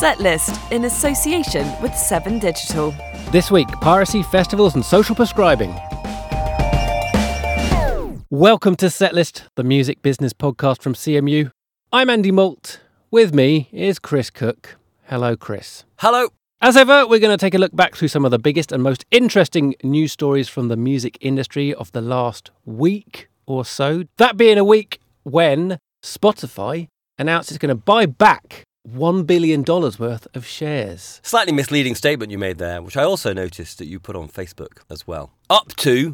Setlist in association with 7 Digital. This week, piracy, festivals and social prescribing. Welcome to Setlist, the music business podcast from CMU. I'm Andy Malt. With me is Chris Cook. Hello, Chris. Hello. As ever, we're going to take a look back through some of the biggest and most interesting news stories from the music industry of the last week or so. That being a week when Spotify announced it's going to buy back $1 billion worth of shares. Slightly misleading statement you made there, which I also noticed that you put on Facebook as well. Up to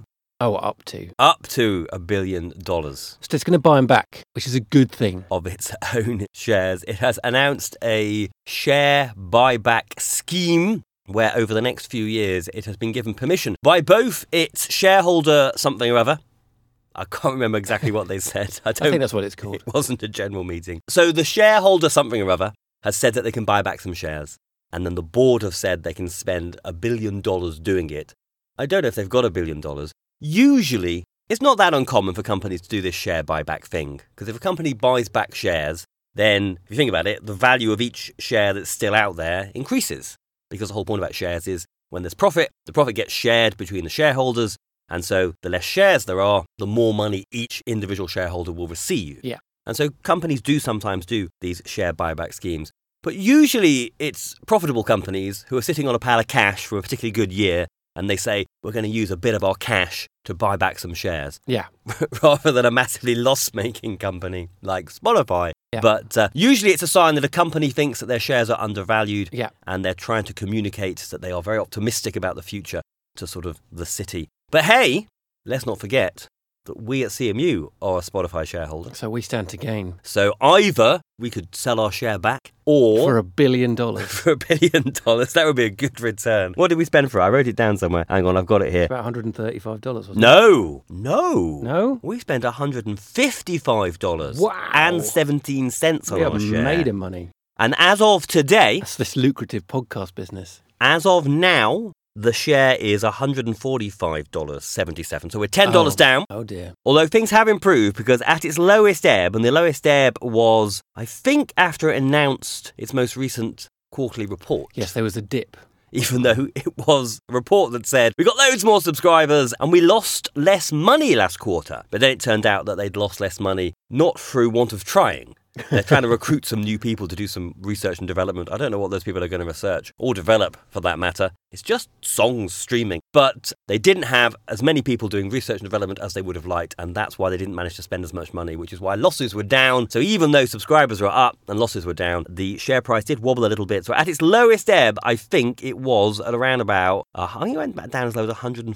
$1 billion. So it's going to buy them back, which is a good thing. Of its own shares. It has announced a share buyback scheme where over the next few years it has been given permission by both its shareholder something or other. I can't remember exactly what they said. I think that's what it's called. It wasn't a general meeting. So the shareholder something or other has said that they can buy back some shares. And then the board have said they can spend $1 billion doing it. I don't know if they've got $1 billion. Usually, it's not that uncommon for companies to do this share buyback thing. Because if a company buys back shares, then, if you think about it, the value of each share that's still out there increases. Because the whole point about shares is when there's profit, the profit gets shared between the shareholders. And so the less shares there are, the more money each individual shareholder will receive. Yeah. And so companies do sometimes do these share buyback schemes. But usually it's profitable companies who are sitting on a pile of cash for a particularly good year. And they say, we're going to use a bit of our cash to buy back some shares. Yeah. Rather than a massively loss-making company like Spotify. Yeah. But usually it's a sign that a company thinks that their shares are undervalued. Yeah. And they're trying to communicate that they are very optimistic about the future to sort of the city. But hey, let's not forget that we at CMU are a Spotify shareholder. So we stand to gain. So either we could sell our share back or... For $1 billion. For $1 billion. That would be a good return. What did we spend for it? I wrote it down somewhere. Hang on, I've got it here. About $135, wasn't it? No. No? We spent $155. Wow. And 17 cents on our share. We have made of money. And as of today... That's this lucrative podcast business. As of now... The share is $145.77. So we're $10 down. Oh, dear. Although things have improved because at its lowest ebb, and the lowest ebb was, I think, after it announced its most recent quarterly report. Yes, there was a dip. Even though it was a report that said, we got loads more subscribers and we lost less money last quarter. But then it turned out that they'd lost less money, not through want of trying. They're trying to recruit some new people to do some research and development. I don't know what those people are going to research or develop, for that matter. It's just songs streaming. But they didn't have as many people doing research and development as they would have liked, and that's why they didn't manage to spend as much money, which is why losses were down. So even though subscribers were up and losses were down, the share price did wobble a little bit. So at its lowest ebb, I think it was at around about, I think it went back down as low as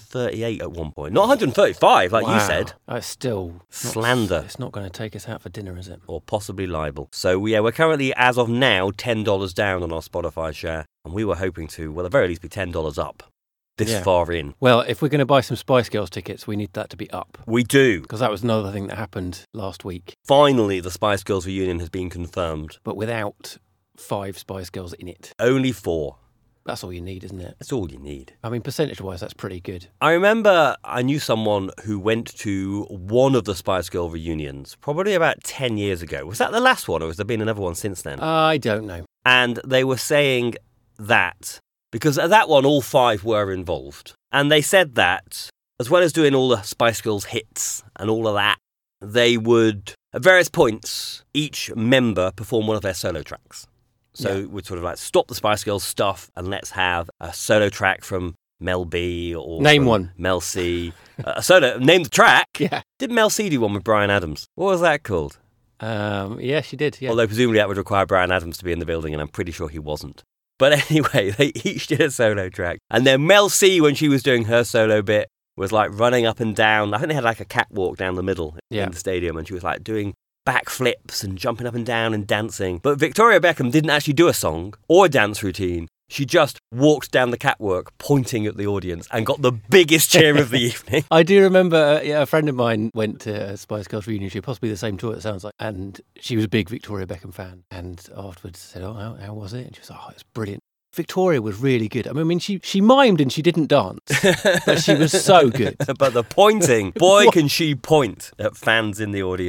138 at one point. Not 135, like you said. It's still... Slander. It's not going to take us out for dinner, is it? Or possibly libel. So yeah, we're currently, as of now, $10 down on our Spotify share. And we were hoping to, well, at the very least, be $10 up this far in. Well, if we're going to buy some Spice Girls tickets, we need that to be up. We do. Because that was another thing that happened last week. Finally, the Spice Girls reunion has been confirmed. But without 5 Spice Girls in it. Only 4. That's all you need, isn't it? That's all you need. I mean, percentage-wise, that's pretty good. I remember I knew someone who went to one of the Spice Girl reunions, probably about 10 years ago. Was that the last one, or has there been another one since then? I don't know. And they were saying that, because at that one, all 5 were involved. And they said that, as well as doing all the Spice Girls hits and all of that, they would, at various points, each member perform one of their solo tracks. So we'd sort of like stop the Spice Girls stuff and let's have a solo track from Mel B or name one. Mel C. Name the track. Yeah. Did Mel C do one with Bryan Adams? What was that called? Yeah, she did. Yeah. Although presumably that would require Bryan Adams to be in the building, and I'm pretty sure he wasn't. But anyway, they each did a solo track. And then Mel C, when she was doing her solo bit, was like running up and down. I think they had like a catwalk down the middle in the stadium, and she was like doing backflips and jumping up and down and dancing. But Victoria Beckham didn't actually do a song or a dance routine. She just walked down the catwalk pointing at the audience and got the biggest cheer of the evening. I do remember a friend of mine went to a Spice Girls reunion, possibly the same tour, it sounds like, and she was a big Victoria Beckham fan. And afterwards said, oh, how was it? And she was like, oh, it's brilliant. Victoria was really good. I mean, she mimed and she didn't dance, but she was so good. But the pointing, boy, can she point at fans in the audience.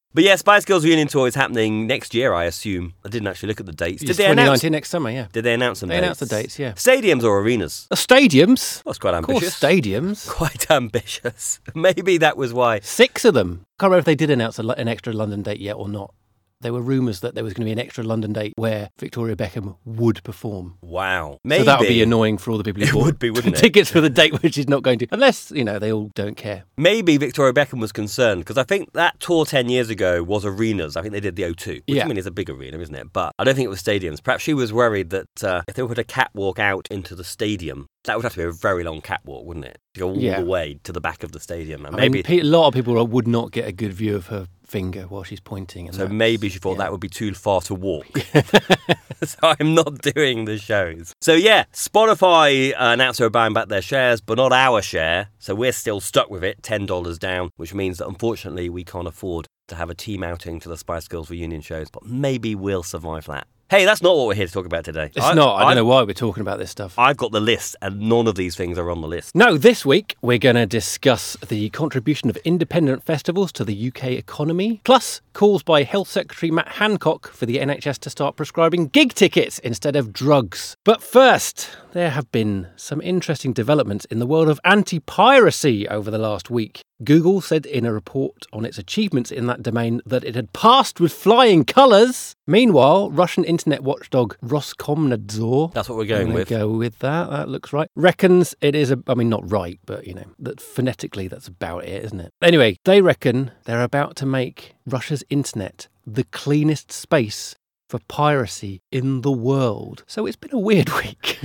But yeah, Spice Girls reunion tour is happening next year, I assume. I didn't actually look at the dates. It's 2019 next summer, yeah. Did they announce some dates? They announced the dates, yeah. Stadiums or arenas? Stadiums? That's quite ambitious. Of course, stadiums. Quite ambitious. Maybe that was why. 6 of them. Can't remember if they did announce an extra London date yet or not. There were rumours that there was going to be an extra London date where Victoria Beckham would perform. Wow. Maybe. So that would be annoying for all the people who bought would be, wouldn't it? tickets for the date which she's not going to. Unless, they all don't care. Maybe Victoria Beckham was concerned, because I think that tour 10 years ago was arenas. I think they did the O2, which I mean is a big arena, isn't it? But I don't think it was stadiums. Perhaps she was worried that if they put a catwalk out into the stadium, that would have to be a very long catwalk, wouldn't it? To go all the way to the back of the stadium. And maybe a lot of people would not get a good view of her finger while she's pointing. And so maybe she thought that would be too far to walk. So I'm not doing the shows. So yeah, Spotify announced they were buying back their shares, but not our share. So we're still stuck with it, $10 down, which means that unfortunately we can't afford to have a team outing to the Spice Girls reunion shows. But maybe we'll survive that. Hey, that's not what we're here to talk about today. It's not. I don't know why we're talking about this stuff. I've got the list, and none of these things are on the list. No, this week we're going to discuss the contribution of independent festivals to the UK economy, plus calls by Health Secretary Matt Hancock for the NHS to start prescribing gig tickets instead of drugs. But first, there have been some interesting developments in the world of anti-piracy over the last week. Google said in a report on its achievements in that domain that it had passed with flying colours. Meanwhile, Russian internet watchdog Roskomnadzor, that's what we're going with. Go with that. That looks right. Reckons it is not right, but that phonetically that's about it, isn't it? Anyway, they reckon they're about to make Russia's internet the cleanest space for piracy in the world. So it's been a weird week.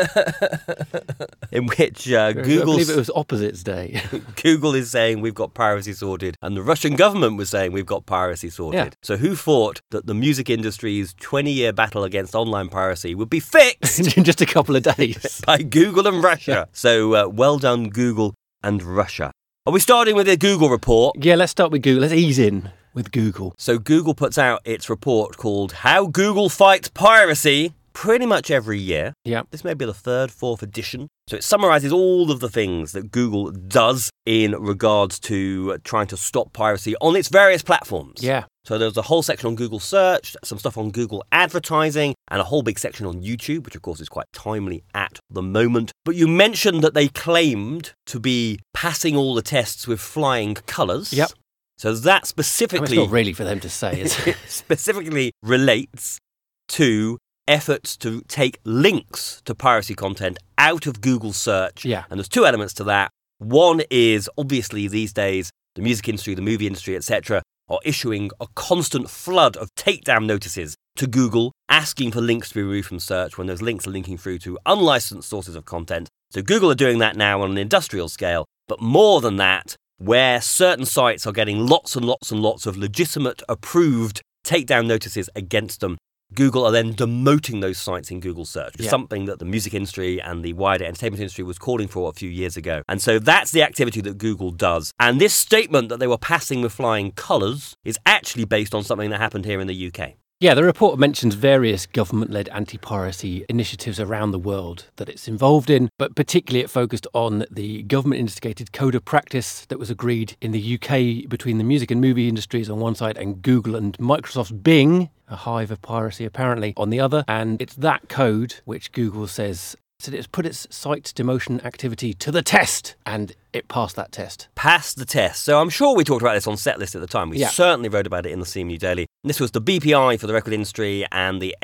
In which I believe it was Opposites Day. Google is saying we've got piracy sorted, and the Russian government was saying we've got piracy sorted. Yeah. So who thought that the music industry's 20-year battle against online piracy would be fixed in just a couple of days by Google and Russia? Yeah. So well done, Google and Russia. Are we starting with a Google report? Yeah, let's start with Google. Let's ease in with Google. So Google puts out its report called How Google Fights Piracy pretty much every year. Yeah. This may be the 3rd, 4th edition. So it summarises all of the things that Google does in regards to trying to stop piracy on its various platforms. Yeah. So there's a whole section on Google Search, some stuff on Google Advertising, and a whole big section on YouTube, which of course is quite timely at the moment. But you mentioned that they claimed to be passing all the tests with flying colours. Yep. So that specifically... it's not really for them to say, is it? Specifically relates to efforts to take links to piracy content out of Google Search. Yeah. And there's 2 elements to that. One is, obviously, these days, the music industry, the movie industry, etc., are issuing a constant flood of takedown notices to Google, asking for links to be removed from search when those links are linking through to unlicensed sources of content. So Google are doing that now on an industrial scale. But more than that, where certain sites are getting lots and lots and lots of legitimate, approved takedown notices against them, Google are then demoting those sites in Google Search, which is something that the music industry and the wider entertainment industry was calling for a few years ago. And so that's the activity that Google does. And this statement that they were passing with flying colours is actually based on something that happened here in the UK. Yeah, the report mentions various government-led anti-piracy initiatives around the world that it's involved in, but particularly it focused on the government-instigated code of practice that was agreed in the UK between the music and movie industries on one side and Google and Microsoft's Bing, a hive of piracy apparently, on the other. And it's that code which Google says it's put its site's demotion activity to the test, and it passed that test. Passed the test. So I'm sure we talked about this on Setlist at the time. We certainly wrote about it in the CMU Daily. And this was the BPI for the record industry and the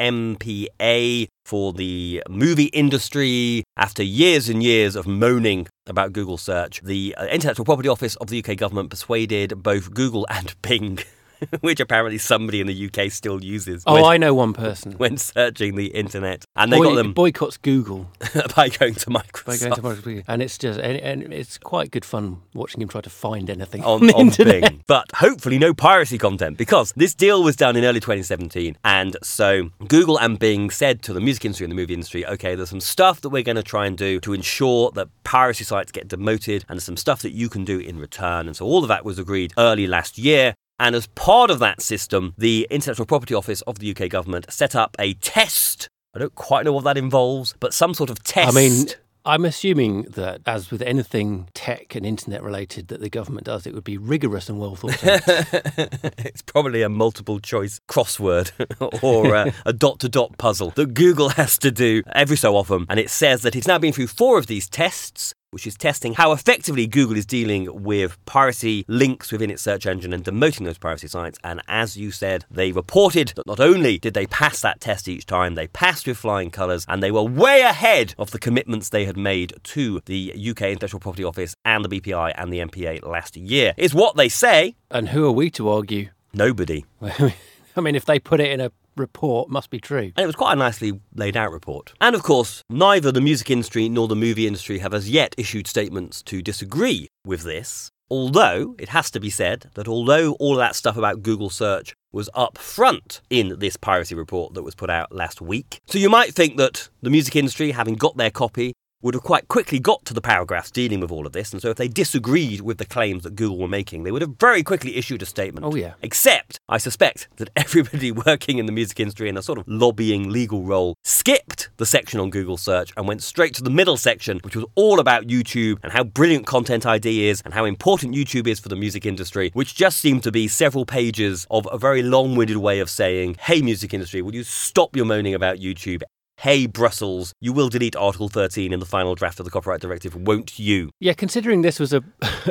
MPA for the movie industry. After years and years of moaning about Google Search, the Intellectual Property Office of the UK government persuaded both Google and Bing, which apparently somebody in the UK still uses. I know one person. When searching the internet. And they got them... boycotts Google. by going to Microsoft. And it's just... And it's quite good fun watching him try to find anything on the internet. Bing. But hopefully no piracy content, because this deal was done in early 2017. And so Google and Bing said to the music industry and the movie industry, okay, there's some stuff that we're going to try and do to ensure that piracy sites get demoted, and there's some stuff that you can do in return. And so all of that was agreed early last year. And as part of that system, the Intellectual Property Office of the UK government set up a test. I don't quite know what that involves, but some sort of test. I mean, I'm assuming that, as with anything tech and internet related that the government does, it would be rigorous and well thought out. It's probably a multiple choice crossword or a dot-to-dot puzzle that Google has to do every so often. And it says that it's now been through 4 of these tests, which is testing how effectively Google is dealing with piracy links within its search engine and demoting those piracy sites. And as you said, they reported that not only did they pass that test each time, they passed with flying colours, and they were way ahead of the commitments they had made to the UK Intellectual Property Office and the BPI and the MPA last year. It's what they say. And who are we to argue? Nobody. I mean, if they put it in a report, must be true. And it was quite a nicely laid out report. And of course, neither the music industry nor the movie industry have as yet issued statements to disagree with this. Although, it has to be said that although all of that stuff about Google search was up front in this piracy report that was put out last week. So you might think that the music industry, having got their copy, would have quite quickly got to the paragraphs dealing with all of this. And so if they disagreed with the claims that Google were making, they would have very quickly issued a statement. Oh, yeah. Except, I suspect that everybody working in the music industry in a sort of lobbying legal role skipped the section on Google search and went straight to the middle section, which was all about YouTube and how brilliant Content ID is and how important YouTube is for the music industry, which just seemed to be several pages of a very long-winded way of saying, hey, music industry, will you stop your moaning about YouTube? Hey, Brussels, you will delete Article 13 in the final draft of the Copyright Directive, won't you? Yeah, considering this was a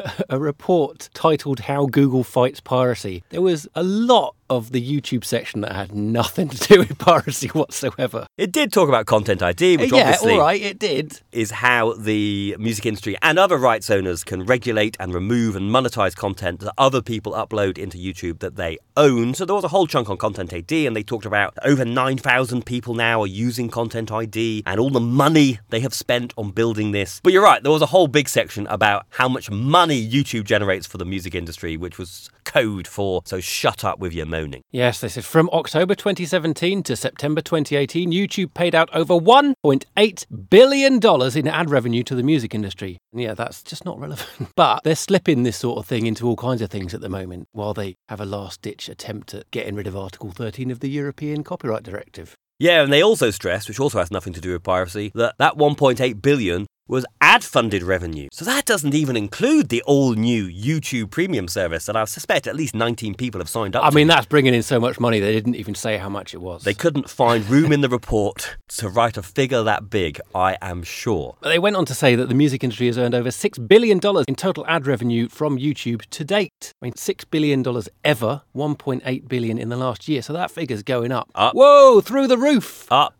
report titled How Google Fights Piracy, there was a lot of the YouTube section that had nothing to do with piracy whatsoever. It did talk about Content ID, which obviously all right, it did. Is how the music industry and other rights owners can regulate and remove and monetize content that other people upload into YouTube that they own. So there was a whole chunk on Content ID, and they talked about over 9,000 people now are using Content ID and all the money they have spent on building this. But you're right, there was a whole big section about how much money YouTube generates for the music industry, which was code for, so shut up with your moaning. Yes, they said from October 2017 to September 2018, YouTube paid out over $1.8 billion in ad revenue to the music industry. And yeah, that's just not relevant. But they're slipping this sort of thing into all kinds of things at the moment, while they have a last-ditch attempt at getting rid of Article 13 of the European Copyright Directive. Yeah, and they also stressed, which also has nothing to do with piracy, that 1.8 billion was ad-funded revenue. So that doesn't even include the all-new YouTube Premium service that I suspect at least 19 people have signed up to. I mean, that's bringing in so much money, they didn't even say how much it was. They couldn't find room in the report to write a figure that big, I am sure. But they went on to say that the music industry has earned over $6 billion in total ad revenue from YouTube to date. I mean, $6 billion ever, $1.8 billion in the last year. So that figure's going up. Whoa, through the roof. Up.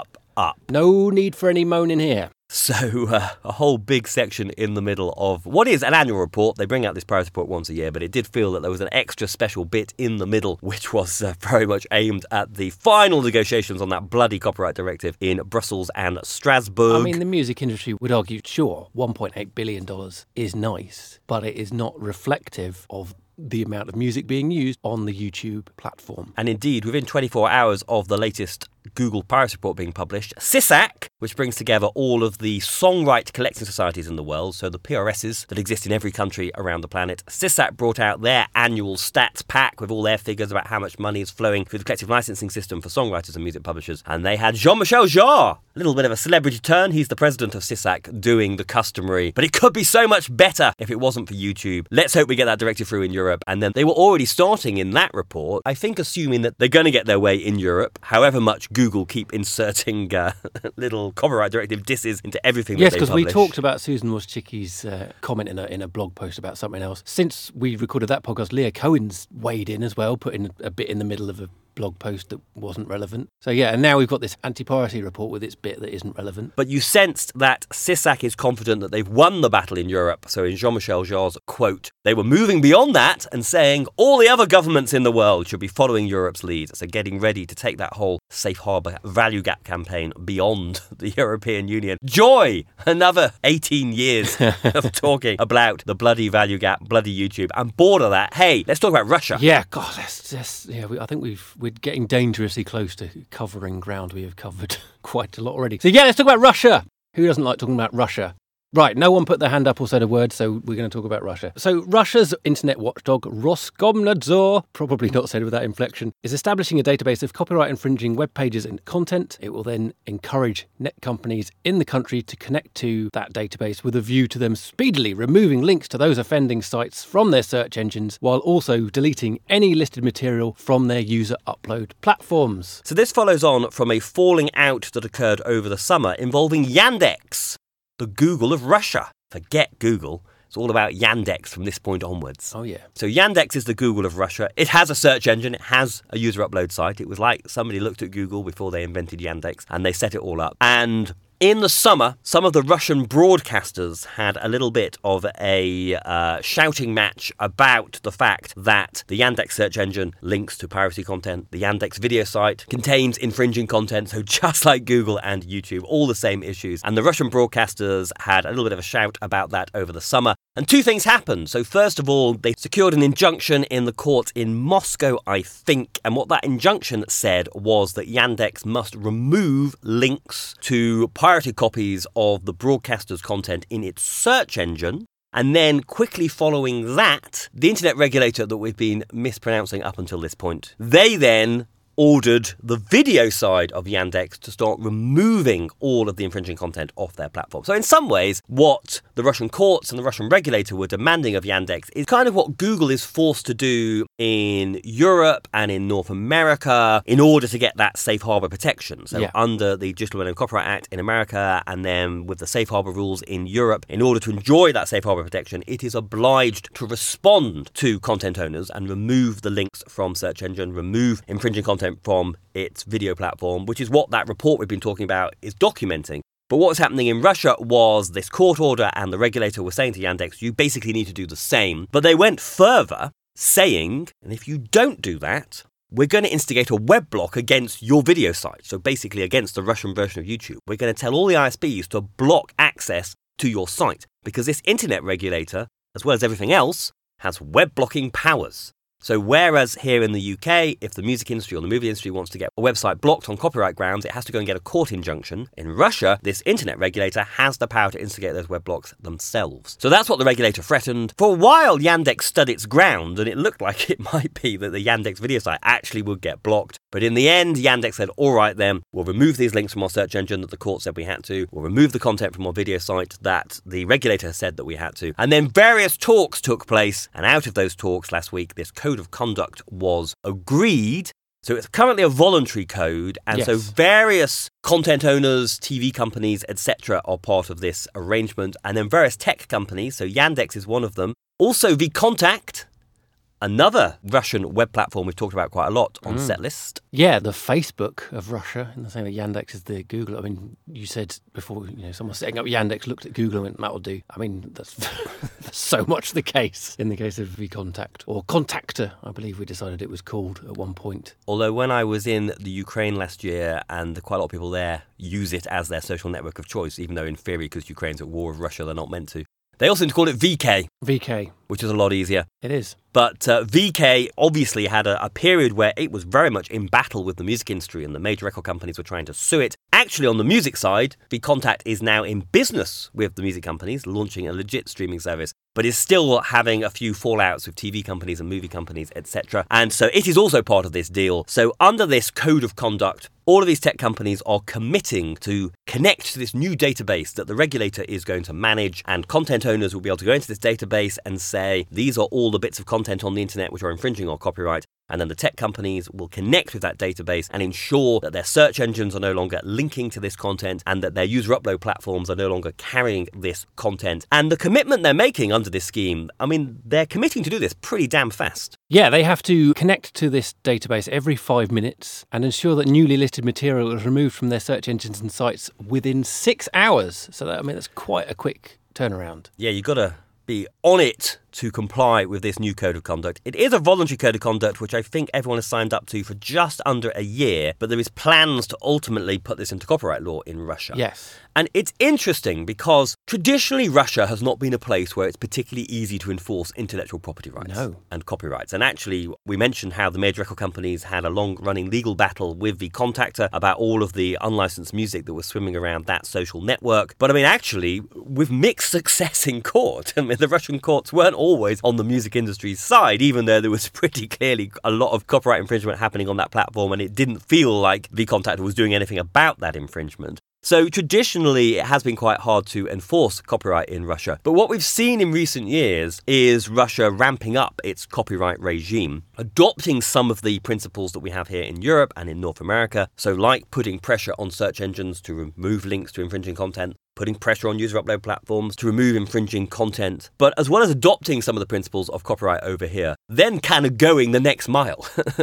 No need for any moaning here. So a whole big section in the middle of what is an annual report. They bring out this piracy report once a year, but it did feel that there was an extra special bit in the middle, which was very much aimed at the final negotiations on that bloody copyright directive in Brussels and Strasbourg. I mean, the music industry would argue, sure, $1.8 billion is nice, but it is not reflective of the amount of music being used on the YouTube platform. And indeed, within 24 hours of the latest Google Piracy Report being published, SISAC, which brings together all of the songwrite collecting societies in the world, so the PRSs that exist in every country around the planet, SISAC brought out their annual stats pack with all their figures about how much money is flowing through the collective licensing system for songwriters and music publishers. And they had Jean-Michel Jarre, a little bit of a celebrity turn. He's the president of SISAC, doing the customary. But it could be so much better if it wasn't for YouTube. Let's hope we get that directive through in Europe. And then they were already starting in that report, I think, assuming that they're going to get their way in Europe, however much Google keep inserting little copyright directive disses into everything that they publish. Yes, because we talked about Susan Wojcicki's comment in a blog post about something else. Since we recorded that podcast, Leah Cohen's weighed in as well, putting a bit in the middle of a blog post that wasn't relevant. So yeah, and now we've got this anti-piracy report with its bit that isn't relevant. But you sensed that SISAC is confident that they've won the battle in Europe. So in Jean-Michel Jarre's quote, they were moving beyond that and saying all the other governments in the world should be following Europe's lead. So getting ready to take that whole safe harbour value gap campaign beyond the European Union. Joy! Another 18 years of talking about the bloody value gap, bloody YouTube. I'm bored of that. Hey, let's talk about Russia. Yeah, God, I think we're getting dangerously close to covering ground we have covered quite a lot already. So yeah, let's talk about Russia. Who doesn't like talking about Russia? Right, no one put their hand up or said a word, so we're going to talk about Russia. So Russia's internet watchdog, Roskomnadzor, probably not said with that inflection, is establishing a database of copyright infringing web pages and content. It will then encourage net companies in the country to connect to that database with a view to them speedily removing links to those offending sites from their search engines, while also deleting any listed material from their user upload platforms. So this follows on from a falling out that occurred over the summer involving Yandex, the Google of Russia. Forget Google. It's all about Yandex from this point onwards. Oh, yeah. So Yandex is the Google of Russia. It has a search engine. It has a user upload site. It was like somebody looked at Google before they invented Yandex and they set it all up. And in the summer, some of the Russian broadcasters had a little bit of a shouting match about the fact that the Yandex search engine links to piracy content. The Yandex video site contains infringing content, so just like Google and YouTube, all the same issues. And the Russian broadcasters had a little bit of a shout about that over the summer. And two things happened. So first of all, they secured an injunction in the court in Moscow, I think. And what that injunction said was that Yandex must remove links to pirated copies of the broadcaster's content in its search engine. And then quickly following that, the internet regulator that we've been mispronouncing up until this point, they then ordered the video side of Yandex to start removing all of the infringing content off their platform. So in some ways, what the Russian courts and the Russian regulator were demanding of Yandex is kind of what Google is forced to do in Europe and in North America in order to get that safe harbor protection. So under the Digital Millennium Copyright Act in America and then with the safe harbor rules in Europe, in order to enjoy that safe harbor protection, it is obliged to respond to content owners and remove the links from search engine, remove infringing content from its video platform, which is what that report we've been talking about is documenting. But what was happening in Russia was this court order and the regulator was saying to Yandex, you basically need to do the same. But they went further, saying, and if you don't do that, we're going to instigate a web block against your video site. So basically against the Russian version of YouTube. We're going to tell all the ISPs to block access to your site because this internet regulator, as well as everything else, has web blocking powers. So whereas here in the UK, if the music industry or the movie industry wants to get a website blocked on copyright grounds, it has to go and get a court injunction. In Russia, this internet regulator has the power to instigate those web blocks themselves. So that's what the regulator threatened. For a while, Yandex stood its ground, and it looked like it might be that the Yandex video site actually would get blocked. But in the end, Yandex said, all right then, we'll remove these links from our search engine that the court said we had to. We'll remove the content from our video site that the regulator said that we had to. And then various talks took place, and out of those talks last week, this code of conduct was agreed. So it's currently a voluntary code, and so various content owners, TV companies, etc. are part of this arrangement, and then various tech companies, so Yandex is one of them. Also VKontakte, another Russian web platform we've talked about quite a lot on Setlist. Yeah, the Facebook of Russia, in the same way Yandex is the Google. I mean, you said before, someone setting up Yandex looked at Google and went, that'll do. I mean, that's, that's so much the case in the case of VKontakte, or Kontakte, I believe we decided it was called at one point. Although when I was in the Ukraine last year, and quite a lot of people there use it as their social network of choice, even though in theory, because Ukraine's at war with Russia, they're not meant to. They also call it VK. VK. Which is a lot easier. It is. But VK obviously had a period where it was very much in battle with the music industry and the major record companies were trying to sue it. Actually, on the music side, VKontakte is now in business with the music companies, launching a legit streaming service, but is still having a few fallouts with TV companies and movie companies, etc. And so it is also part of this deal. So under this code of conduct, all of these tech companies are committing to connect to this new database that the regulator is going to manage, and content owners will be able to go into this database and say, these are all the bits of content on the internet which are infringing our copyright. And then the tech companies will connect with that database and ensure that their search engines are no longer linking to this content and that their user upload platforms are no longer carrying this content. And the commitment they're making under this scheme, I mean, they're committing to do this pretty damn fast. Yeah, they have to connect to this database every 5 minutes and ensure that newly listed material is removed from their search engines and sites within 6 hours. So that's quite a quick turnaround. Yeah, you've got to be on it to comply with this new code of conduct. It is a voluntary code of conduct, which I think everyone has signed up to for just under a year, but there is plans to ultimately put this into copyright law in Russia. Yes. And it's interesting because traditionally Russia has not been a place where it's particularly easy to enforce intellectual property rights and copyrights. And actually, we mentioned how the major record companies had a long-running legal battle with the Contactor about all of the unlicensed music that was swimming around that social network. But I mean, actually, with mixed success in court. I mean, the Russian courts weren't always on the music industry's side, even though there was pretty clearly a lot of copyright infringement happening on that platform, and it didn't feel like the Contactor was doing anything about that infringement. So traditionally, it has been quite hard to enforce copyright in Russia. But what we've seen in recent years is Russia ramping up its copyright regime, adopting some of the principles that we have here in Europe and in North America. So like putting pressure on search engines to remove links to infringing content, putting pressure on user upload platforms to remove infringing content, but as well as adopting some of the principles of copyright over here, then kind of going the next mile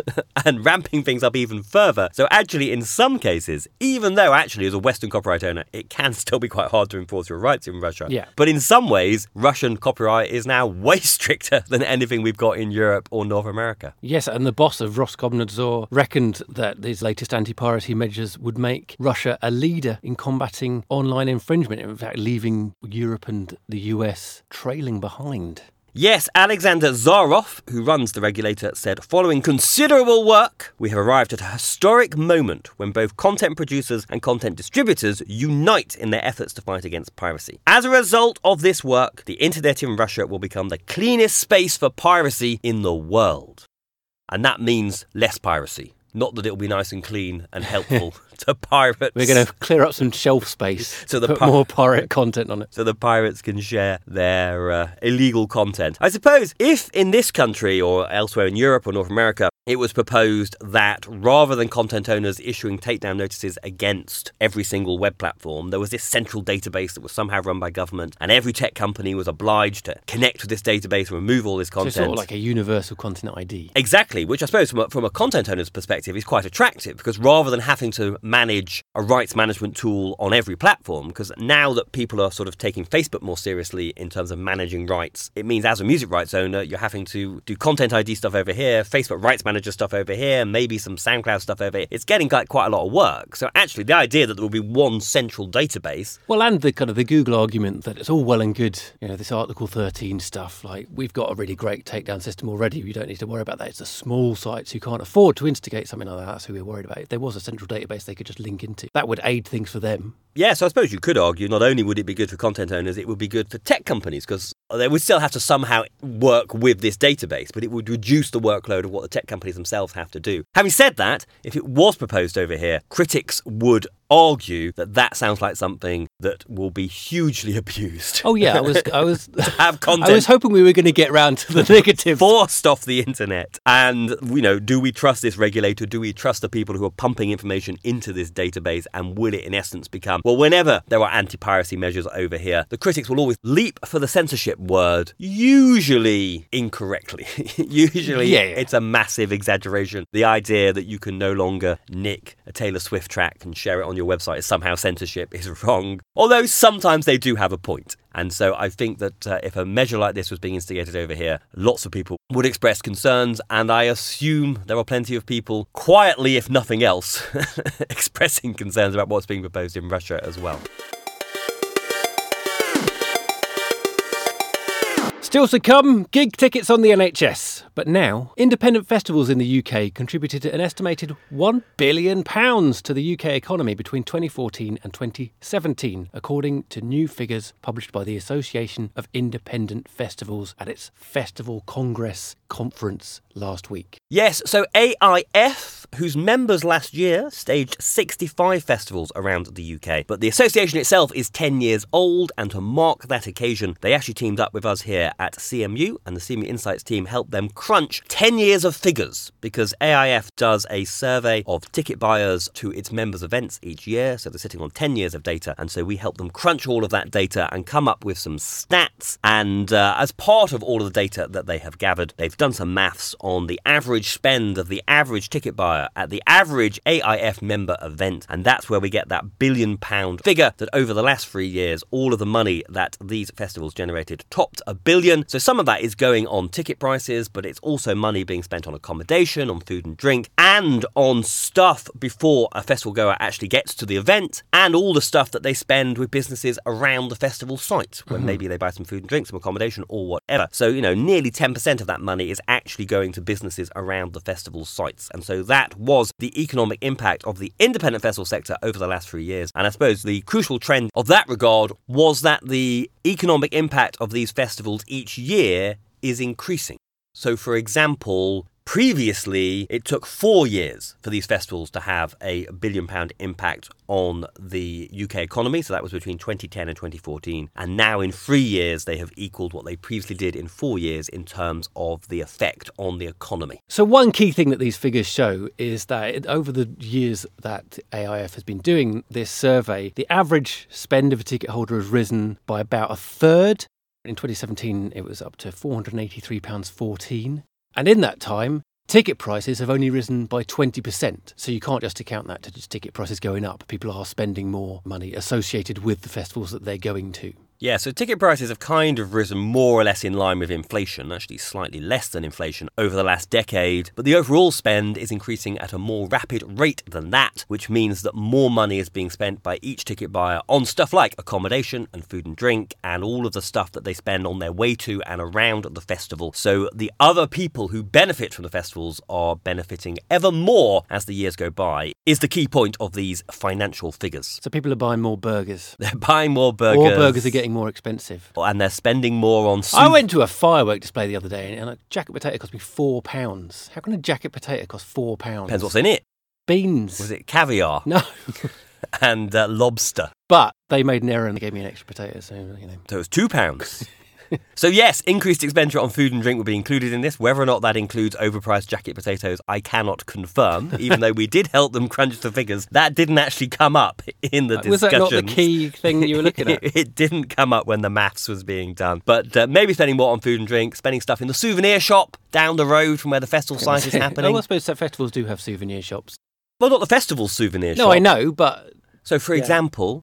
and ramping things up even further. So actually, in some cases, even though actually as a Western copyright owner, it can still be quite hard to enforce your rights in Russia. Yeah. But in some ways, Russian copyright is now way stricter than anything we've got in Europe or North America. Yes, and the boss of Roskomnadzor reckoned that these latest anti-piracy measures would make Russia a leader in combating online infringement, in fact leaving Europe and the US trailing behind. Yes, Alexander Zarov, who runs the regulator, said, following considerable work, we have arrived at a historic moment when both content producers and content distributors unite in their efforts to fight against piracy. As a result of this work, the internet in Russia will become the cleanest space for piracy in the world. And that means less piracy. Not that it'll be nice and clean and helpful to pirates. We're going to clear up some shelf space, so put more pirate content on it. So the pirates can share their illegal content. I suppose if in this country or elsewhere in Europe or North America, it was proposed that rather than content owners issuing takedown notices against every single web platform, there was this central database that was somehow run by government, and every tech company was obliged to connect with this database and remove all this content. So sort of like a universal content ID. Exactly, which I suppose from a content owner's perspective is quite attractive, because rather than having to manage a rights management tool on every platform, because now that people are sort of taking Facebook more seriously in terms of managing rights, it means as a music rights owner, you're having to do content ID stuff over here, Facebook rights manager stuff over here, maybe some SoundCloud stuff over here. It's getting like quite a lot of work. So actually, the idea that there will be one central database. Well, and the kind of the Google argument that it's all well and good, you know, this Article 13 stuff, like we've got a really great takedown system already. We don't need to worry about that. It's the small sites who can't afford to instigate something like that. That's who we're worried about. If there was a central database they could just link into, that would aid things for them. Yeah, so I suppose you could argue not only would it be good for content owners, it would be good for tech companies, because they would still have to somehow work with this database, but it would reduce the workload of what the tech companies themselves have to do. Having said that, if it was proposed over here, critics would argue that that sounds like something that will be hugely abused. Oh yeah, I was to have content. I was hoping we were going to get round to the negative. Forced off the internet. And, you know, do we trust this regulator? Do we trust the people who are pumping information into this database? And will it, in essence, become... Well, whenever there are anti-piracy measures over here, the critics will always leap for the censorship word, usually incorrectly. Usually It's a massive exaggeration. The idea that you can no longer nick a Taylor Swift track and share it on your website is somehow censorship is wrong. Although sometimes they do have a point. And so I think that if a measure like this was being instigated over here, lots of people would express concerns, and I assume there are plenty of people, quietly if nothing else, expressing concerns about what's being proposed in Russia as well. Still to come, gig tickets on the NHS. But now, independent festivals in the UK contributed an estimated £1 billion to the UK economy between 2014 and 2017, according to new figures published by the Association of Independent Festivals at its Festival Congress conference last week. Yes, so AIF, whose members last year staged 65 festivals around the UK. But the association itself is 10 years old, and to mark that occasion, they actually teamed up with us here at CMU, and the CMU Insights team helped them crunch 10 years of figures, because AIF does a survey of ticket buyers to its members' events each year, so they're sitting on 10 years of data, and so we helped them crunch all of that data and come up with some stats, and as part of all of the data that they have gathered, they've done some maths on the average spend of the average ticket buyer at the average AIF member event, and that's where we get that £1 billion figure that over the last 3 years, all of the money that these festivals generated topped £1 billion. billion. So some of that is going on ticket prices, but it's also money being spent on accommodation, on food and drink, and on stuff before a festival goer actually gets to the event, and all the stuff that they spend with businesses around the festival site, when maybe they buy some food and drink, some accommodation, or whatever. So, nearly 10% of that money is actually going to businesses around the festival sites. And so that was the economic impact of the independent festival sector over the last 3 years. And I suppose the crucial trend of that regard was that the economic impact of these festivals each year is increasing. So, for example, previously, it took 4 years for these festivals to have a £1 billion impact on the UK economy. So that was between 2010 and 2014. And now in 3 years, they have equalled what they previously did in 4 years in terms of the effect on the economy. So one key thing that these figures show is that over the years that AIF has been doing this survey, the average spend of a ticket holder has risen by about a third. In 2017, it was up to £483.14. And in that time, ticket prices have only risen by 20%. So you can't just account that to just ticket prices going up. People are spending more money associated with the festivals that they're going to. Yeah, so ticket prices have kind of risen more or less in line with inflation, actually slightly less than inflation over the last decade. But the overall spend is increasing at a more rapid rate than that, which means that more money is being spent by each ticket buyer on stuff like accommodation and food and drink and all of the stuff that they spend on their way to and around the festival. So the other people who benefit from the festivals are benefiting ever more as the years go by, is the key point of these financial figures. So people are buying more burgers. They're buying more burgers. Or burgers are getting more expensive. And they're spending more on soup. I went to a firework display the other day and a jacket potato cost me £4. How can a jacket potato cost £4? Depends what's in it. Beans. Was it caviar? No. And lobster. But they made an error and they gave me an extra potato, so, So it was £2. So yes, increased expenditure on food and drink will be included in this. Whether or not that includes overpriced jacket potatoes, I cannot confirm. Even though we did help them crunch the figures, that didn't actually come up in the discussion. Was that not the key thing you were looking at? It didn't come up when the maths was being done. But maybe spending more on food and drink, spending stuff in the souvenir shop down the road from where the festival site is happening. I suppose that festivals do have souvenir shops. Well, not the festival souvenir shop. No, I know, but... So, for example,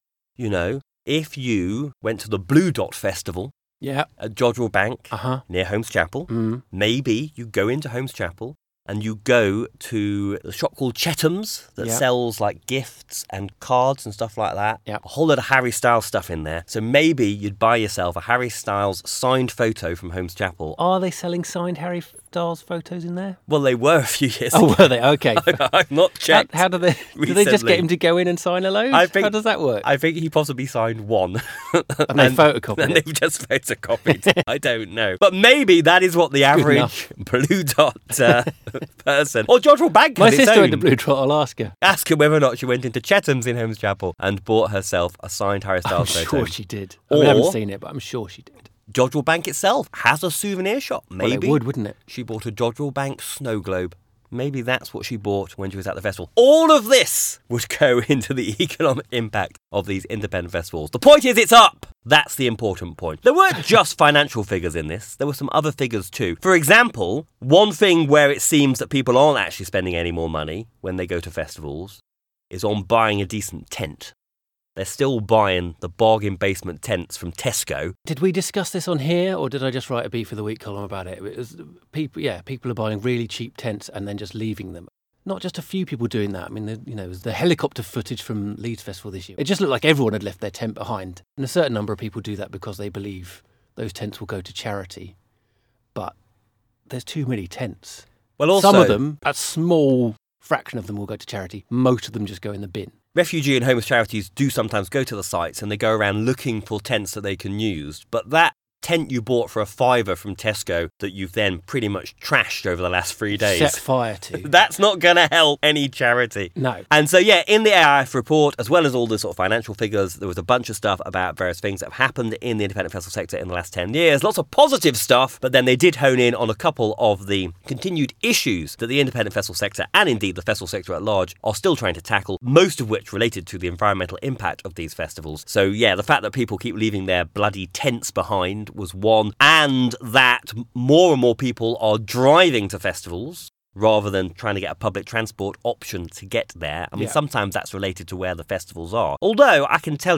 if you went to the Blue Dot Festival... Yeah. At Jodrell Bank, near Holmes Chapel. Maybe you go into Holmes Chapel and you go to a shop called Chetham's that sells like gifts and cards and stuff like that. Yep. A whole lot of Harry Styles stuff in there. So maybe you'd buy yourself a Harry Styles signed photo from Holmes Chapel. Are they selling signed Harry Styles photos in there? Well, they were a few years ago. Oh, were they? Okay. I've not checked. How do they? Do they just get him to go in and sign a load? How does that work? I think he possibly signed one. And they photocopied it. And they've just photocopied. I don't know. But maybe that is what the average Blue Dot person... Or Jodrell Bank. My sister went to Blue Dot. I'll ask her. Ask her whether or not she went into Chetham's in Holmes Chapel and bought herself a signed Harry Styles photo. I'm sure she did. I haven't seen it, but I'm sure she did. Jodrell Bank itself has a souvenir shop. Maybe. Well, it would, wouldn't it? She bought a Jodrell Bank snow globe. Maybe that's what she bought when she was at the festival. All of this would go into the economic impact of these independent festivals. The point is, it's up. That's the important point. There weren't just financial figures in this. There were some other figures too. For example, one thing where it seems that people aren't actually spending any more money when they go to festivals is on buying a decent tent. They're still buying the bargain basement tents from Tesco. Did we discuss this on here, or did I just write a Beef of the Week column about it? It was people are buying really cheap tents and then just leaving them. Not just a few people doing that. I mean, there was the helicopter footage from Leeds Festival this year. It just looked like everyone had left their tent behind. And a certain number of people do that because they believe those tents will go to charity. But there's too many tents. Well, also, some of them, a small fraction of them will go to charity. Most of them just go in the bin. Refugee and homeless charities do sometimes go to the sites and they go around looking for tents that they can use. But that tent you bought for a £5 from Tesco that you've then pretty much trashed over the last 3 days. Set fire to. That's not going to help any charity. No. And so, in the AIF report, as well as all the sort of financial figures, there was a bunch of stuff about various things that have happened in the independent festival sector in the last 10 years. Lots of positive stuff, but then they did hone in on a couple of the continued issues that the independent festival sector and indeed the festival sector at large are still trying to tackle, most of which related to the environmental impact of these festivals. So, the fact that people keep leaving their bloody tents behind was one, and that more and more people are driving to festivals rather than trying to get a public transport option to get there. I mean, sometimes that's related to where the festivals are. Although, I can tell you,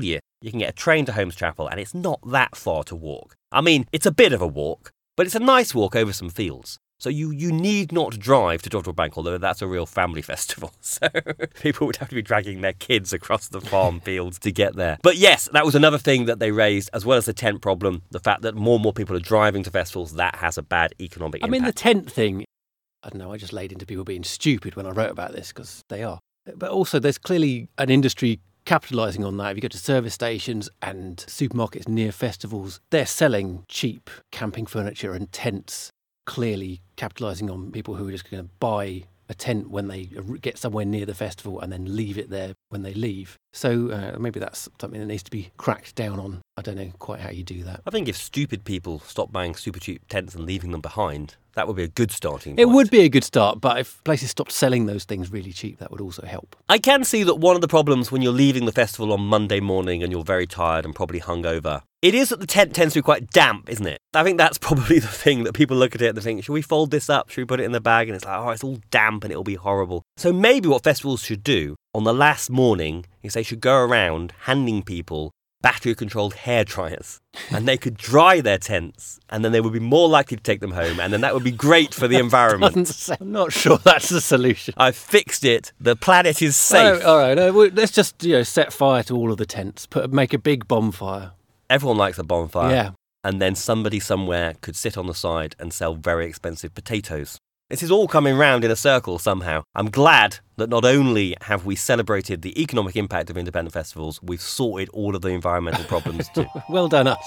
You can get a train to Holmes Chapel, and it's not that far to walk. I mean, it's a bit of a walk, but it's a nice walk over some fields. So you need not drive to Dodwell Bank, although that's a real family festival. So people would have to be dragging their kids across the farm fields to get there. But yes, that was another thing that they raised, as well as the tent problem. The fact that more and more people are driving to festivals, that has a bad economic impact. I mean, the tent thing, I don't know, I just laid into people being stupid when I wrote about this, because they are. But also, there's clearly an industry capitalising on that. If you go to service stations and supermarkets near festivals, they're selling cheap camping furniture and tents, clearly capitalising on people who are just going to buy a tent when they get somewhere near the festival and then leave it there when they leave. So maybe that's something that needs to be cracked down on. I don't know quite how you do that. I think if stupid people stop buying super cheap tents and leaving them behind, that would be a good starting point. It would be a good start, but if places stopped selling those things really cheap, that would also help. I can see that one of the problems when you're leaving the festival on Monday morning and you're very tired and probably hungover, it is that the tent tends to be quite damp, isn't it? I think that's probably the thing that people look at it and they think, should we fold this up? Should we put it in the bag? And it's like, oh, it's all damp and it'll be horrible. So maybe what festivals should do on the last morning is they should go around handing people battery-controlled hair dryers, and they could dry their tents, and then they would be more likely to take them home, and then that would be great for the environment. I'm not sure that's the solution. I've fixed it. The planet is safe. All right. Let's just set fire to all of the tents. Make a big bonfire. Everyone likes a bonfire. Yeah. And then somebody somewhere could sit on the side and sell very expensive potatoes. This is all coming round in a circle somehow. I'm glad that not only have we celebrated the economic impact of independent festivals, we've sorted all of the environmental problems too. Well done, us.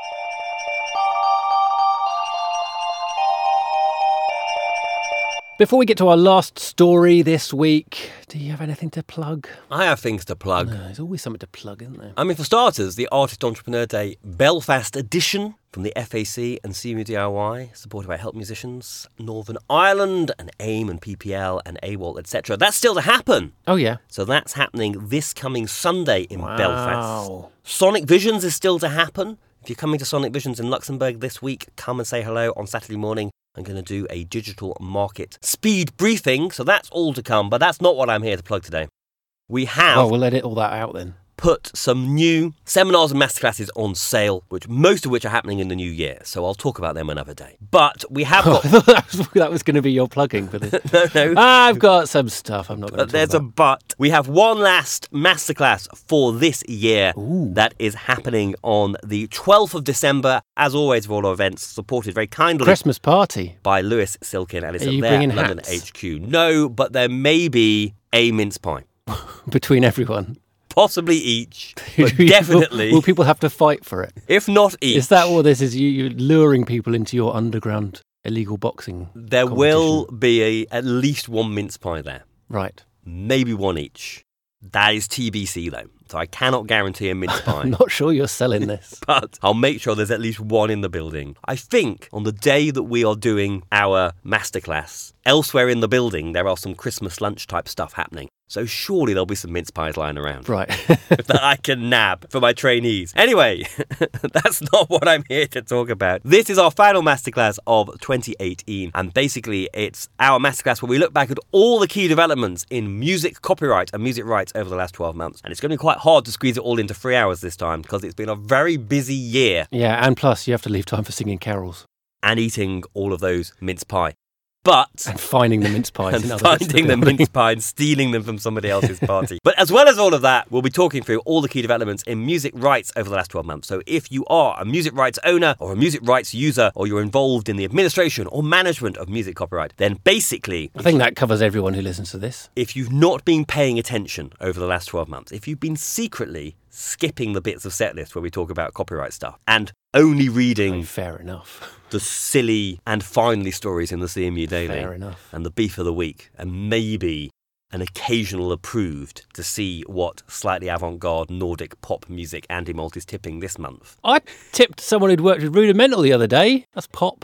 Before we get to our last story this week, do you have anything to plug? I have things to plug. No, there's always something to plug, isn't there? I mean, for starters, the Artist Entrepreneur Day Belfast edition from the FAC and CMU DIY, supported by Help Musicians, Northern Ireland and AIM and PPL and AWOL, etc. That's still to happen. Oh, yeah. So that's happening this coming Sunday in Wow. Belfast. Sonic Visions is still to happen. If you're coming to Sonic Visions in Luxembourg this week, come and say hello on Saturday morning. I'm going to do a digital market speed briefing, so that's all to come, but that's not what I'm here to plug today. We have... Oh, we'll edit all that out then. put some new seminars and masterclasses on sale, most of which are happening in the new year. So I'll talk about them another day. But we have got... that was going to be your plugging for this. No. I've got some stuff I'm not going to talk There's about. a but. We have one last masterclass for this year. Ooh. That is happening on the 12th of December. As always, for all our events, supported very kindly Christmas party. by Lewis Silkin, and it's Are at you their bringing London hats? HQ. No, but there may be a mince pie. Between everyone. Possibly each, but definitely, Will people have to fight for it? if not each. Is that what this is? You luring people into your underground illegal boxing There will be at least one mince pie there. Right. Maybe one each. That is TBC though, so I cannot guarantee a mince pie. I'm not sure you're selling this. But I'll make sure there's at least one in the building. I think on the day that we are doing our masterclass, elsewhere in the building, there are some Christmas lunch type stuff happening. So surely there'll be some mince pies lying around Right. that I can nab for my trainees. Anyway, that's not what I'm here to talk about. This is our final masterclass of 2018. And basically, it's our masterclass where we look back at all the key developments in music copyright and music rights over the last 12 months. And it's going to be quite hard to squeeze it all into 3 hours this time because it's been a very busy year Yeah, and plus you have to leave time for singing carols and eating all of those mince pie. But... and finding the mince pies. and in other bits of finding the building. mince pie and stealing them from somebody else's party. But as well as all of that, we'll be talking through all the key developments in music rights over the last 12 months. So if you are a music rights owner or a music rights user, or you're involved in the administration or management of music copyright, then basically... I think that covers everyone who listens to this. if you've not been paying attention over the last 12 months, if you've been secretly skipping the bits of setlist where we talk about copyright stuff and only reading Fair enough. the silly and finally stories in the CMU Daily Fair enough. and the beef of the week and maybe an occasional approved to see what slightly avant-garde Nordic pop music Andy Malt is tipping this month. I tipped someone who'd worked with Rudimental the other day. That's pop.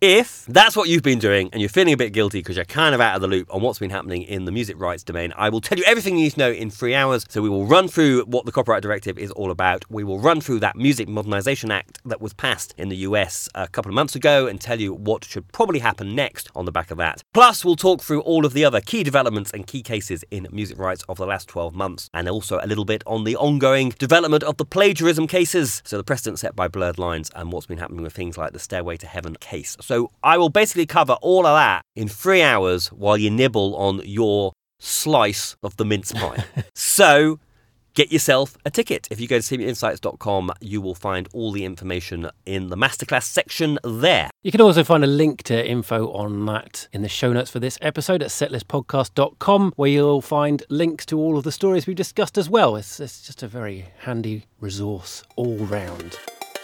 If that's what you've been doing and you're feeling a bit guilty because you're kind of out of the loop on what's been happening in the music rights domain, I will tell you everything you need to know in 3 hours. So we will run through what the Copyright Directive is all about. We will run through that Music Modernisation Act that was passed in the US a couple of months ago and tell you what should probably happen next on the back of that. Plus, we'll talk through all of the other key developments and key cases in music rights of the last 12 months, and also a little bit on the ongoing development of the plagiarism cases, so the precedent set by Blurred Lines and what's been happening with things like the Stairway to Heaven case. So I will basically cover all of that in 3 hours while you nibble on your slice of the mince pie. So get yourself a ticket. If you go to cmutinsights.com, you will find all the information in the masterclass section there. You can also find a link to info on that in the show notes for this episode at setlistpodcast.com, where you'll find links to all of the stories we've discussed as well. It's just a very handy resource all round.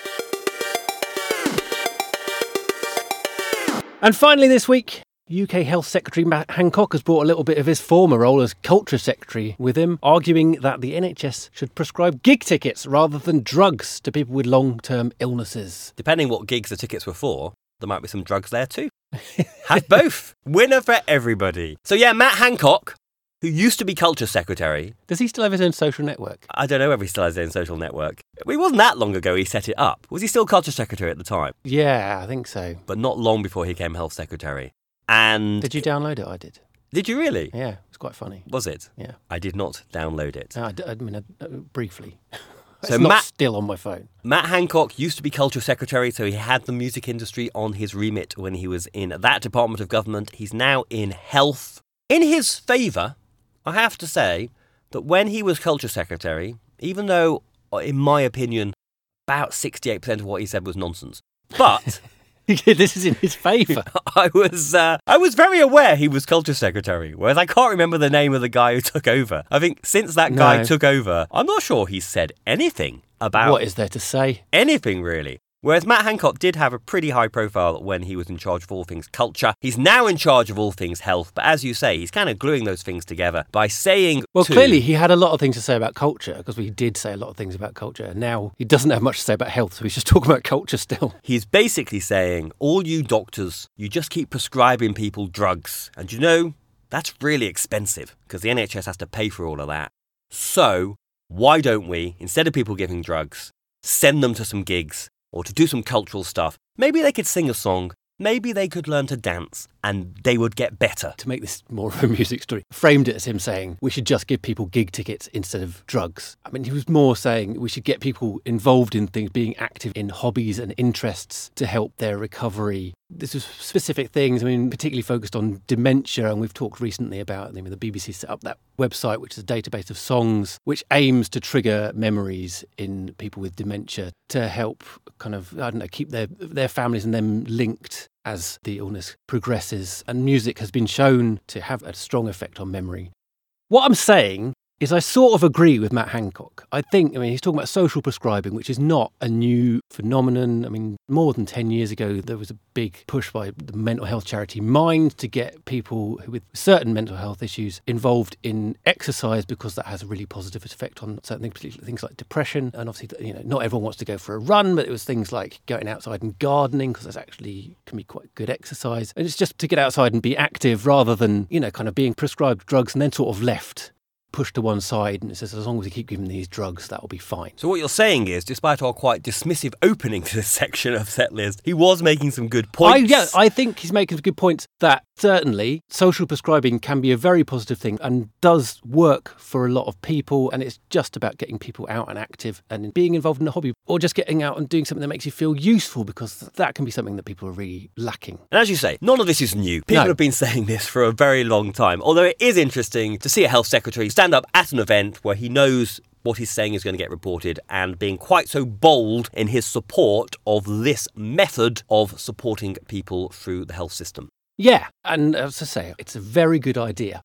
And finally this week, UK Health Secretary Matt Hancock has brought a little bit of his former role as Culture Secretary with him, arguing that the NHS should prescribe gig tickets rather than drugs to people with long-term illnesses. Depending what gigs the tickets were for, there might be some drugs there too. Have both. Winner for everybody. So yeah, Matt Hancock, who used to be Culture Secretary. Does he still have his own social network? I don't know whether he still has his own social network. It wasn't that long ago he set it up. Was he still Culture Secretary at the time? Yeah, I think so. But not long before he became Health Secretary. And did you download it? I did. Did you really? Yeah, it was quite funny. Was it? Yeah. I did not download it. No, I mean, briefly. So it's not still on my phone. Matt Hancock used to be Culture Secretary, so he had the music industry on his remit when he was in that department of government. He's now in health. In his favour, I have to say that when he was Culture Secretary, even though, in my opinion, about 68% of what he said was nonsense, but this is in his favour. I was very aware he was Culture Secretary, whereas I can't remember the name of the guy who took over. I think since that guy took over, I'm not sure he's said anything about... What is there to say? Anything, really. Whereas Matt Hancock did have a pretty high profile when he was in charge of all things culture. He's now in charge of all things health, but as you say, he's kind of gluing those things together by saying... Well, clearly he had a lot of things to say about culture, because we did say a lot of things about culture, and now he doesn't have much to say about health, so he's just talking about culture still. He's basically saying, all you doctors, you just keep prescribing people drugs. And you know, that's really expensive, because the NHS has to pay for all of that. So, why don't we, instead of people giving drugs, send them to some gigs, or to do some cultural stuff? Maybe they could sing a song, maybe they could learn to dance, and they would get better. To make this more of a music story, framed it as him saying, we should just give people gig tickets instead of drugs. I mean, he was more saying we should get people involved in things, being active in hobbies and interests to help their recovery. This was specific things, I mean, particularly focused on dementia, and we've talked recently about, the BBC set up that website, which is a database of songs, which aims to trigger memories in people with dementia to help kind of, keep their families and them linked as the illness progresses. And music has been shown to have a strong effect on memory. What I'm saying is I sort of agree with Matt Hancock. He's talking about social prescribing, which is not a new phenomenon. I mean, more than 10 years ago, there was a big push by the mental health charity Mind to get people with certain mental health issues involved in exercise, because that has a really positive effect on certain things, particularly things like depression. And obviously, not everyone wants to go for a run, but it was things like going outside and gardening, because that actually can be quite good exercise. And it's just to get outside and be active rather than, kind of being prescribed drugs and then sort of left, pushed to one side, and it says as long as we keep giving these drugs, that'll be fine. So what you're saying is, despite our quite dismissive opening to this section of Setlist, he was making some good points. I think he's making some good points that certainly social prescribing can be a very positive thing and does work for a lot of people, and it's just about getting people out and active and being involved in a hobby, or just getting out and doing something that makes you feel useful, because that can be something that people are really lacking. And as you say, none of this is new. People have been saying this for a very long time, although it is interesting to see a health secretary stand up at an event where he knows what he's saying is going to get reported, and being quite so bold in his support of this method of supporting people through the health system. Yeah, and as I say, it's a very good idea.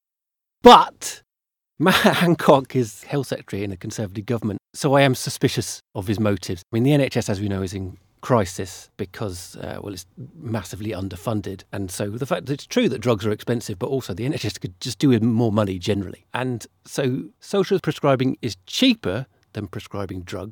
But Matt Hancock is health secretary in a Conservative government, so I am suspicious of his motives. I mean, the NHS, as we know, is in crisis because, it's massively underfunded. And so the fact that it's true that drugs are expensive, but also the NHS could just do with more money generally. And so social prescribing is cheaper than prescribing drugs.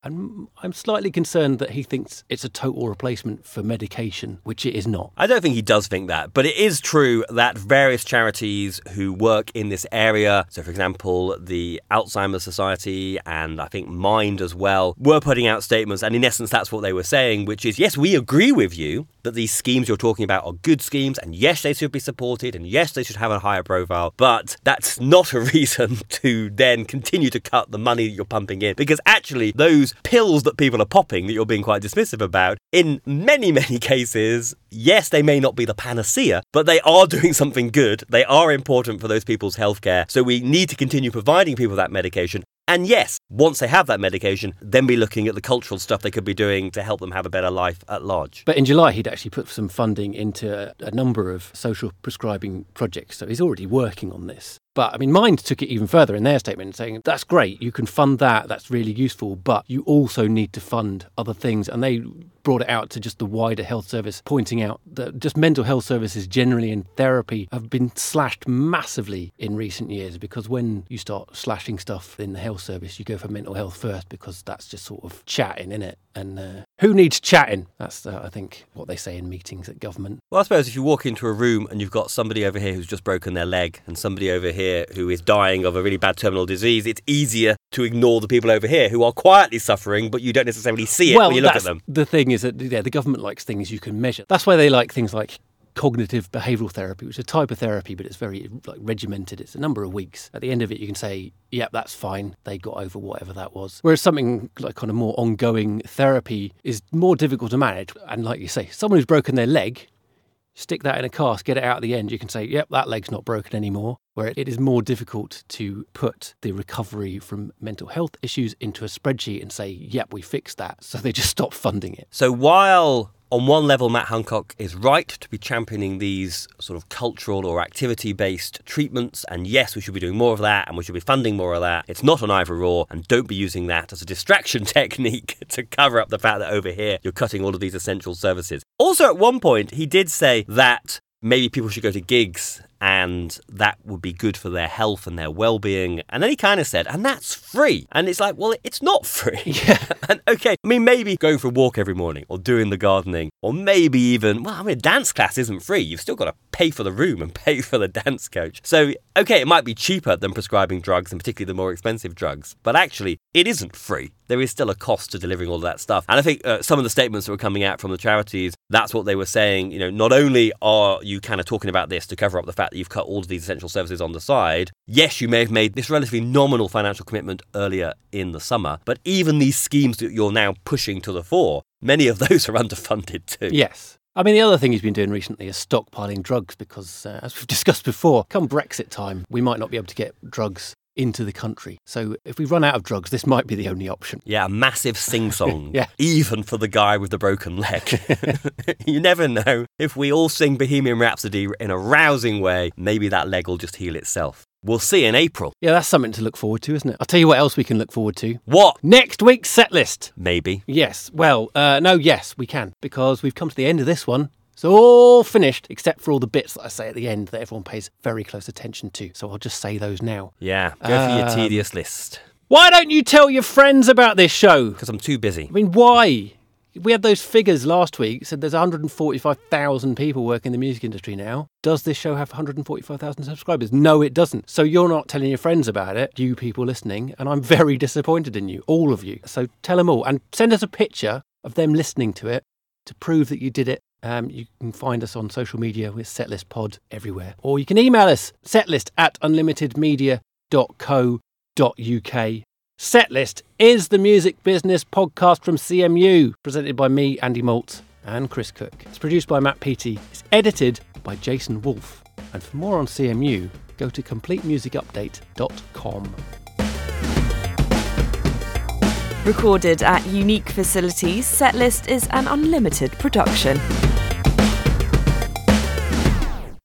And I'm slightly concerned that he thinks it's a total replacement for medication, which it is not. I don't think he does think that, but it is true that various charities who work in this area, so for example, the Alzheimer's Society and I think Mind as well, were putting out statements, and in essence that's what they were saying, which is, yes, we agree with you that these schemes you're talking about are good schemes, and yes, they should be supported, and yes, they should have a higher profile, but that's not a reason to then continue to cut the money that you're pumping in, because actually those pills that people are popping that you're being quite dismissive about, in many, many cases, yes, they may not be the panacea, but they are doing something good. They are important for those people's healthcare. So we need to continue providing people that medication. And yes, once they have that medication, then be looking at the cultural stuff they could be doing to help them have a better life at large. But in July, he'd actually put some funding into a number of social prescribing projects. So he's already working on this. But, I mean, Mind took it even further in their statement, saying, that's great, you can fund that, that's really useful, but you also need to fund other things. And they brought it out to just the wider health service, pointing out that just mental health services generally in therapy have been slashed massively in recent years, because when you start slashing stuff in the health service, you go for mental health first, because that's just sort of chatting, innit? And who needs chatting? That's, I think, what they say in meetings at government. Well, I suppose if you walk into a room and you've got somebody over here who's just broken their leg and somebody over here who is dying of a really bad terminal disease, it's easier to ignore the people over here who are quietly suffering, but you don't necessarily see it when you look at them. The thing is that the government likes things you can measure. That's why they like things like cognitive behavioural therapy, which is a type of therapy, but it's very regimented. It's a number of weeks. At the end of it, you can say, yep, that's fine. They got over whatever that was. Whereas something like kind of more ongoing therapy is more difficult to manage. And like you say, someone who's broken their leg, stick that in a cast, get it out at the end, you can say, yep, that leg's not broken anymore. Where it is more difficult to put the recovery from mental health issues into a spreadsheet and say, yep, we fixed that. So they just stop funding it. So while on one level Matt Hancock is right to be championing these sort of cultural or activity-based treatments, and yes, we should be doing more of that and we should be funding more of that, it's not an either or, and don't be using that as a distraction technique to cover up the fact that over here you're cutting all of these essential services. Also, at one point, he did say that maybe people should go to gigs and that would be good for their health and their well-being. And then he kind of said, and that's free. And it's like, well, it's not free. Yeah. And okay, I mean, maybe going for a walk every morning or doing the gardening, or maybe even, well, I mean, a dance class isn't free. You've still got to pay for the room and pay for the dance coach. So, okay, it might be cheaper than prescribing drugs, and particularly the more expensive drugs. But actually, it isn't free. There is still a cost to delivering all of that stuff. And I think some of the statements that were coming out from the charities, that's what they were saying. You know, not only are you kind of talking about this to cover up the fact that you've cut all of these essential services on the side, yes, you may have made this relatively nominal financial commitment earlier in the summer, but even these schemes that you're now pushing to the fore, many of those are underfunded too. Yes. I mean, the other thing he's been doing recently is stockpiling drugs because, as we've discussed before, come Brexit time, we might not be able to get drugs into the country. So if we run out of drugs, this might be the only option. Yeah, a massive sing-song, Yeah. Even for the guy with the broken leg. You never know. If we all sing Bohemian Rhapsody in a rousing way, maybe that leg will just heal itself. We'll see in April. Yeah, that's something to look forward to, isn't it? I'll tell you what else we can look forward to. What? Next week's set list. Maybe. Yes. Well, yes, we can, because we've come to the end of this one. It's all finished, except for all the bits that I say at the end that everyone pays very close attention to. So I'll just say those now. Yeah, go for your tedious list. Why don't you tell your friends about this show? Because I'm too busy. I mean, why? We had those figures last week. Said there's 145,000 people working in the music industry now. Does this show have 145,000 subscribers? No, it doesn't. So you're not telling your friends about it, you people listening, and I'm very disappointed in you, all of you. So tell them all, and send us a picture of them listening to it to prove that you did it. You can find us on social media with Setlist Pod everywhere. Or you can email us, setlist@unlimitedmedia.co.uk. Setlist is the music business podcast from CMU, presented by me, Andy Moult, and Chris Cook. It's produced by Matt Peaty. It's edited by Jason Wolfe. And for more on CMU, go to completemusicupdate.com. Recorded at unique facilities, Setlist is an Unlimited production.